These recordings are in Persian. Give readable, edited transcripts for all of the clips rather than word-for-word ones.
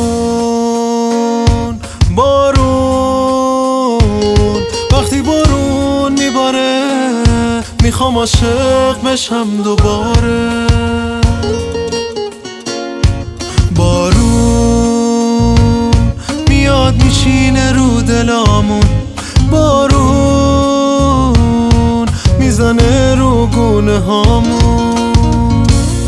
بارون وقتی بارون میباره میخوام عاشق بشم دوباره. بارون میاد میشینه رو دلامون، بارون میزنه رو گونه هامون.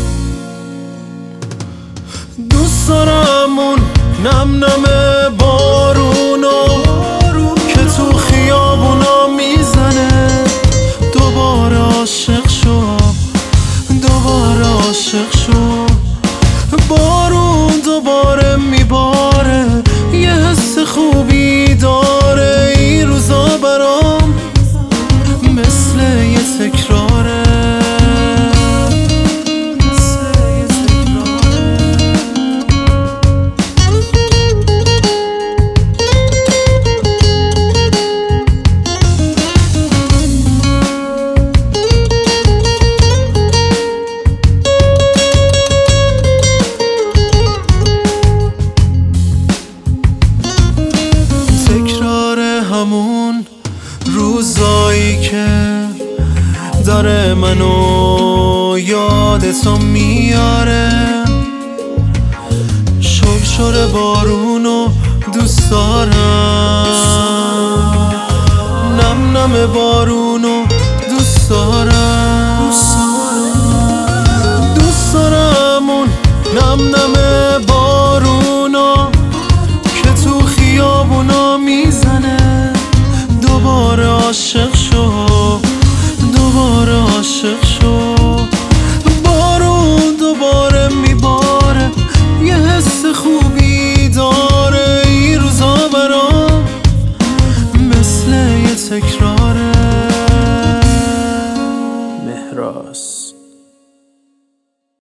دوست دارمون نم نم بارونو که تو خیابونا میزنه. دوباره عاشق شو، دوباره عاشق شو. بارون دوباره میباره، یه حس خوبی داره. این روزا برام مثل یه تکراره. همون روزایی که داره منو یادتو میاره. شرشر بارونو دوست دارم، نم نم بارونو دوست دارم. دوست دارم اون نم نم بارونو که تو خیابونا میزنه. دوباره عاشق